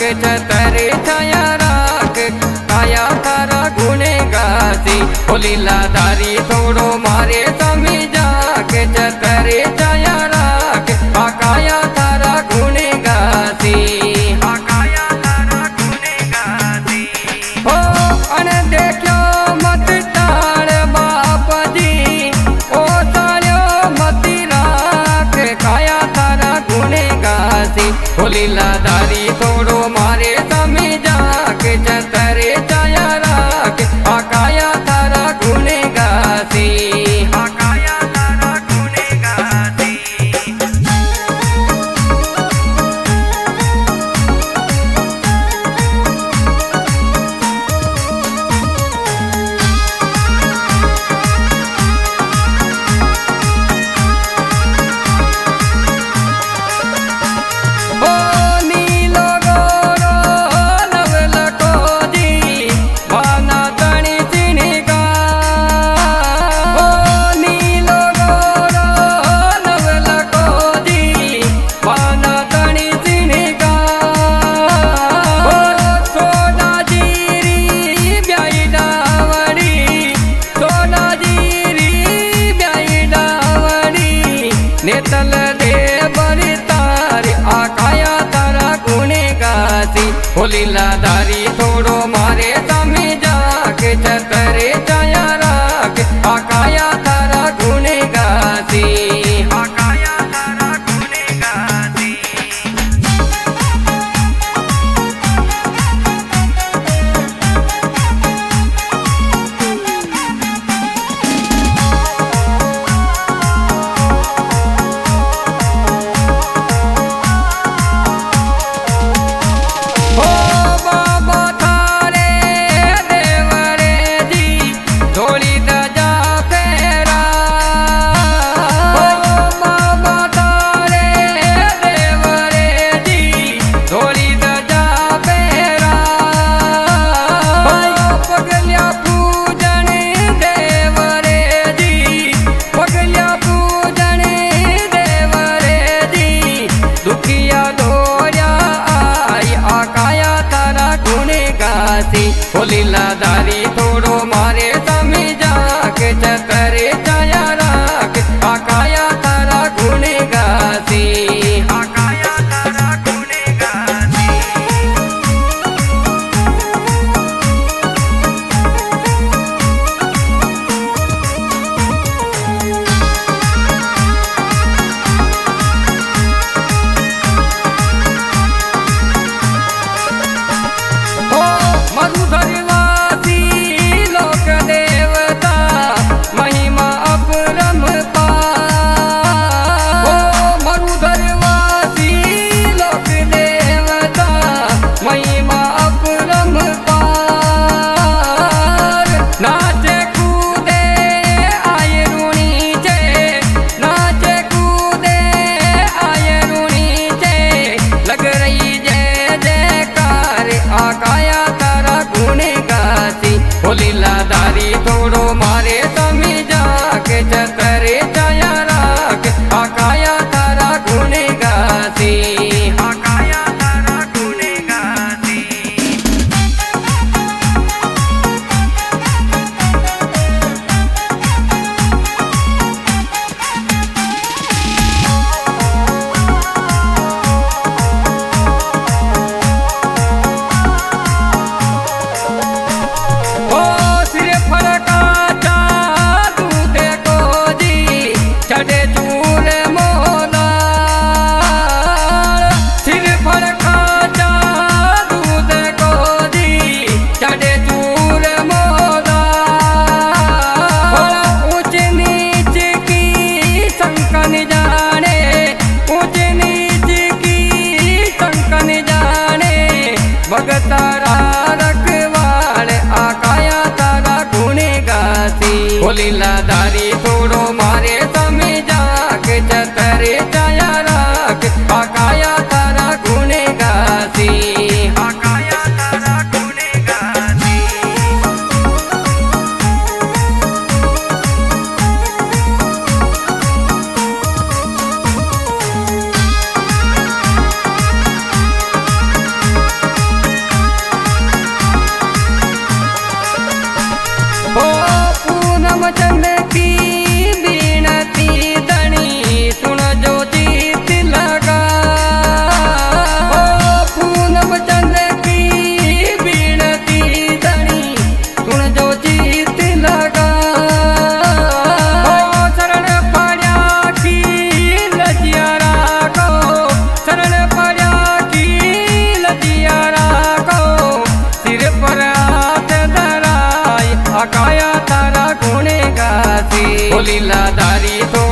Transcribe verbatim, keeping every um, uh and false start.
छतरे छाया राख काया तारा गुणे गासी ओ लीलाधारी थोड़ो मारे समझा के छतरे छाया राख काया तारा गुणे गासी काया तारा गुणे गासी ओ अन देखो मत टाल बाप जी ओ सालो मत राख काया तारा गुणे गासी ओ लीलाधारी थोड़ो मारे समझा के छतरे छाया राख काया तारा गुणे गासी काया तारा गुणे गासी नेतल दे बरी तारी आकाया तारा गुणे गासी ओ लीलाधारी थोड़ो मारे समझा के छतरे छाया राख आकाया तारा गुणे गासी आकाया तारा गुणे गासी ओ लीलाधारी थोड़ो मारे समझा के छतरे छाया राख काया तारा गुणे गासी काया तारा गुणे गासी मधुधरवासी लोक देवता महिमा अपरंपार ओ मधुधरवासी लोक देवता महिमा अपरंपार नाचे कूदे आए रूणी छे नाचे कूदे आए रूणी छे लग रही जय जयकार आकाया गुणे गासी ओ लीलाधारी थोड़ो मारे समझा के छतरे छाया राख काया तारा गुणे गासी काया तारा गुणे गासी चढ़े चूर मोला सिर फड़का जा दूध को दी चढ़े चूर मोला ऊंच नीच की संकन जाने ऊंच नीच की संकन जाने भगतारा रखवाड़ आकाया तारा गुणे गासी ओ लीलाधारी थोड़ो मारे समझा के छतरे छाया राख काया तारा गुणे गासी काया तारा गुणे गासी लीलाधारी तो